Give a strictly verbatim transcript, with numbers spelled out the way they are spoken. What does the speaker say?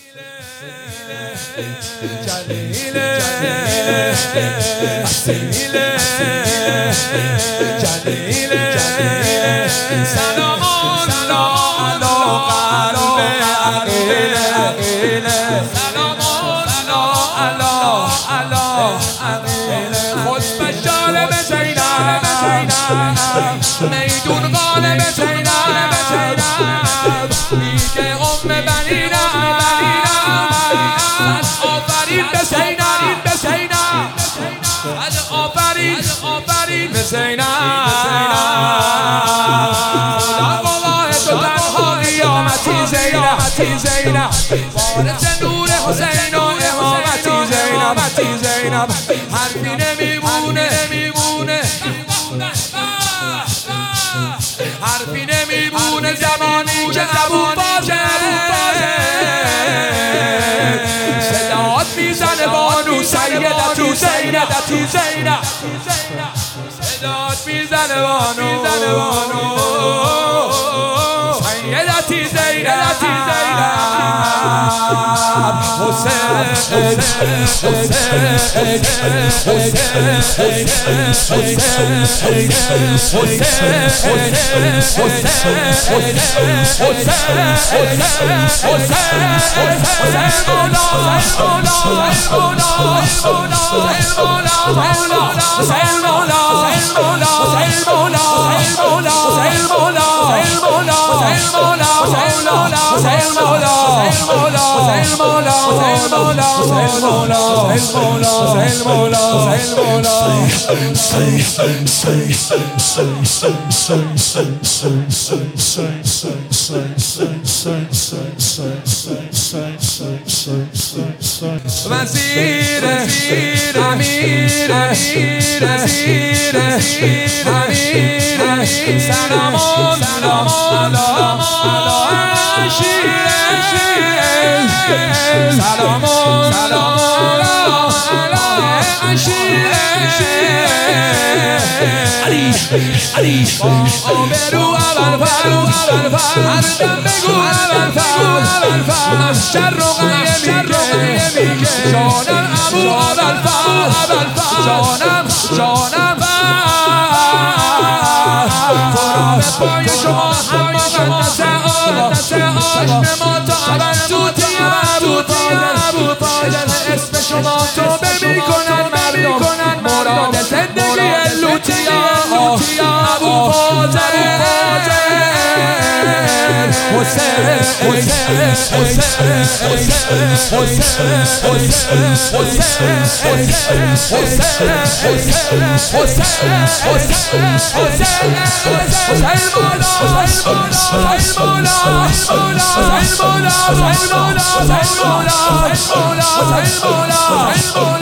جلیله اصیله جلیله سلام الله علی قلب عقیله سلام الله علی عقیله خوش بشاره به زینب میدون غالب زینب میگه ام بنینم آفرین به زینب به زینب آفرین آفرین به زینب خدا گواه تو تنها قیامتی زینب زینب وارث نور حسین و امامتی زینب زینب حرفی نمیمونه نمیمونه حرفی نمیمونه زمانی که ابو فاضل صدات میزنه بانو سیدتی زینب زینب صدات میزنه بانو سیدتی زینب حسین وزیر امیر وزیر امیر سلام سلام سلام سلام علی علی آبرو اول فرو اول فرو هر دم بگو اول فرو اول فرو شر و غیه میگه جانم ابو اول فرو اول فرو جانم جانم قرآن پای شما هم مقدس آقا چشم ما تا اول توتی ابو فاضل اسم شما توبه میکنن مردم مراد زندگی لوتیا ابو فاضل حسین